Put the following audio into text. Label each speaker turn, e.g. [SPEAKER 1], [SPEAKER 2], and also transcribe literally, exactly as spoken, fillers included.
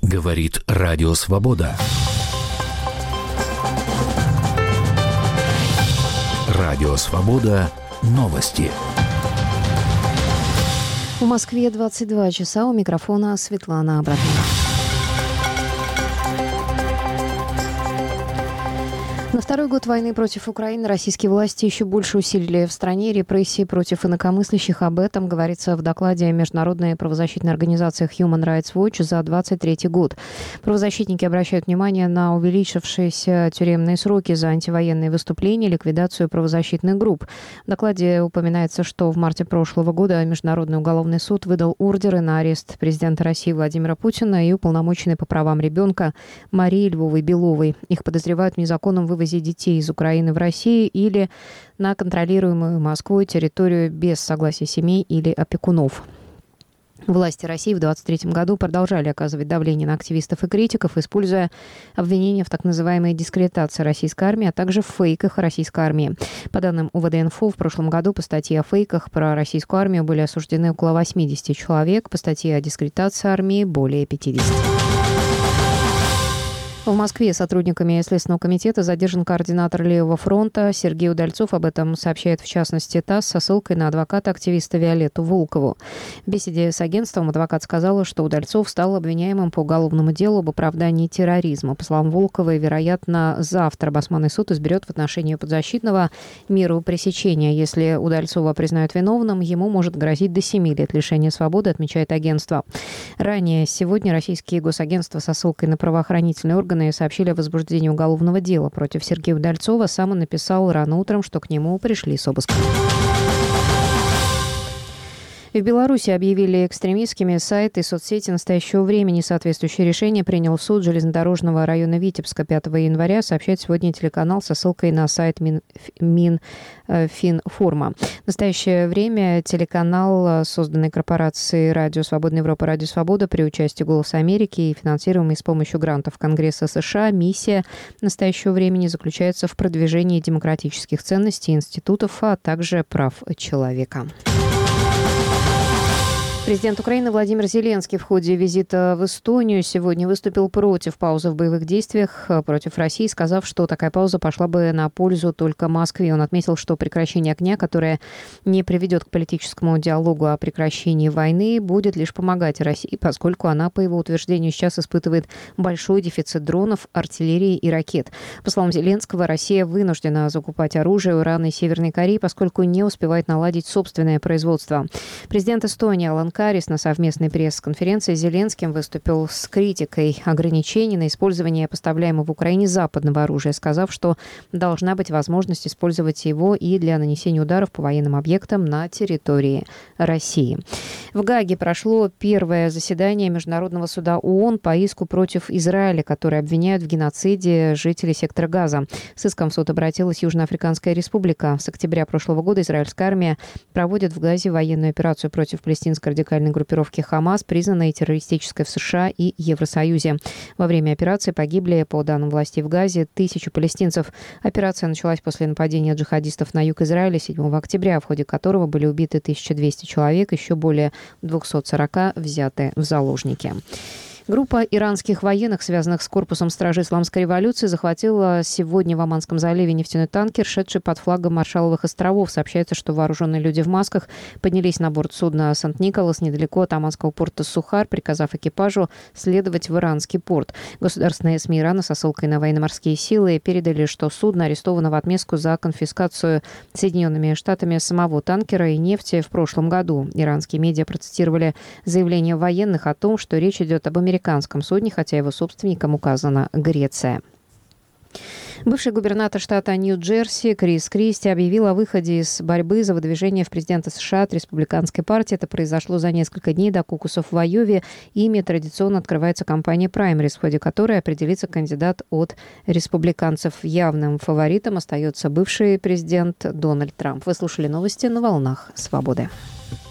[SPEAKER 1] Говорит Радио Свобода. Радио Свобода. Новости.
[SPEAKER 2] В Москве двадцать два часа. У микрофона Светлана Абрамова. На второй год войны против Украины российские власти еще больше усилили в стране репрессии против инакомыслящих. Об этом говорится в докладе международной правозащитной организации Human Rights Watch за двадцать третий год. Правозащитники обращают внимание на увеличившиеся тюремные сроки за антивоенные выступления и ликвидацию правозащитных групп. В докладе упоминается, что в марте прошлого года Международный уголовный суд выдал ордеры на арест президента России Владимира Путина и уполномоченной по правам ребенка Марии Львовой-Беловой. Их подозревают в незаконном вывозе вывозе детей из Украины в Россию или на контролируемую Москвой территорию без согласия семей или опекунов. Власти России в двадцать третьем году продолжали оказывать давление на активистов и критиков, используя обвинения в так называемой дискредитации российской армии, а также в фейках российской армии. По данным УВД-Инфо, в прошлом году по статье о фейках про российскую армию были осуждены около восемьдесят человек, по статье о дискредитации армии более пятидесяти. В Москве сотрудниками Следственного комитета задержан координатор Левого фронта Сергей Удальцов. Об этом сообщает, в частности, ТАСС со ссылкой на адвоката-активиста Виолетту Волкову. В беседе с агентством адвокат сказала, что Удальцов стал обвиняемым по уголовному делу об оправдании терроризма. По словам Волковой, вероятно, завтра Басманный суд изберет в отношении подзащитного меру пресечения. Если Удальцова признают виновным, ему может грозить до семи лет лишения свободы, отмечает агентство. Ранее сегодня российские госагентства со ссылкой на правоохранительные органы сообщили о возбуждении уголовного дела против Сергея Удальцова. Сам он написал рано утром, что к нему пришли с обыском. В Беларуси объявили экстремистскими сайты и соцсети настоящего времени. Соответствующее решение принял суд железнодорожного района Витебска пятого января, сообщает сегодня телеканал со ссылкой на сайт Мин, Минфинформа. В настоящее время телеканал, созданный корпорацией «Радио Свободная Европа», «Радио Свобода» при участии «Голоса Америки» и финансируемый с помощью грантов Конгресса США, миссия настоящего времени заключается в продвижении демократических ценностей институтов, а также прав человека. Президент Украины Владимир Зеленский в ходе визита в Эстонию сегодня выступил против паузы в боевых действиях против России, сказав, что такая пауза пошла бы на пользу только Москве. Он отметил, что прекращение огня, которое не приведет к политическому диалогу о прекращении войны, будет лишь помогать России, поскольку она, по его утверждению, сейчас испытывает большой дефицит дронов, артиллерии и ракет. По словам Зеленского, Россия вынуждена закупать оружие у Ирана и Северной Кореи, поскольку не успевает наладить собственное производство. Президент Эстонии Алан Карис на совместной пресс-конференции с Зеленским выступил с критикой ограничений на использование поставляемого в Украине западного оружия, сказав, что должна быть возможность использовать его и для нанесения ударов по военным объектам на территории России. В Гааге прошло первое заседание Международного суда ООН по иску против Израиля, который обвиняют в геноциде жителей сектора Газа. С иском в суд обратилась Южноафриканская республика. С октября прошлого года израильская армия проводит в Газе военную операцию против палестинской радикальной группировки «Хамас», признанной террористической в США и Евросоюзе. Во время операции погибли, по данным властей в Газе, тысячи палестинцев. Операция началась после нападения джихадистов на юг Израиля седьмого октября, в ходе которого были убиты тысяча двести человек, еще более двести сорок взяты в заложники. Группа иранских военных, связанных с корпусом стражи исламской революции, захватила сегодня в Оманском заливе нефтяной танкер, шедший под флагом Маршалловых островов. Сообщается, что вооруженные люди в масках поднялись на борт судна «Сант-Николас» недалеко от оманского порта Сухар, приказав экипажу следовать в иранский порт. Государственные СМИ Ирана со ссылкой на военно-морские силы передали, что судно арестовано в отместку за конфискацию Соединенными Штатами самого танкера и нефти в прошлом году. Иранские медиа процитировали заявление военных о том, что речь идет об американском американском судне, хотя его собственником указана Греция. Бывший губернатор штата Нью-Джерси Крис Кристи объявил о выходе из борьбы за выдвижение в президенты США от республиканской партии. Это произошло за несколько дней до кокусов в Айове. Ими традиционно открывается кампания праймерис, в ходе которой определится кандидат от республиканцев. Явным фаворитом остается бывший президент Дональд Трамп. Вы слушали новости на волнах Свободы.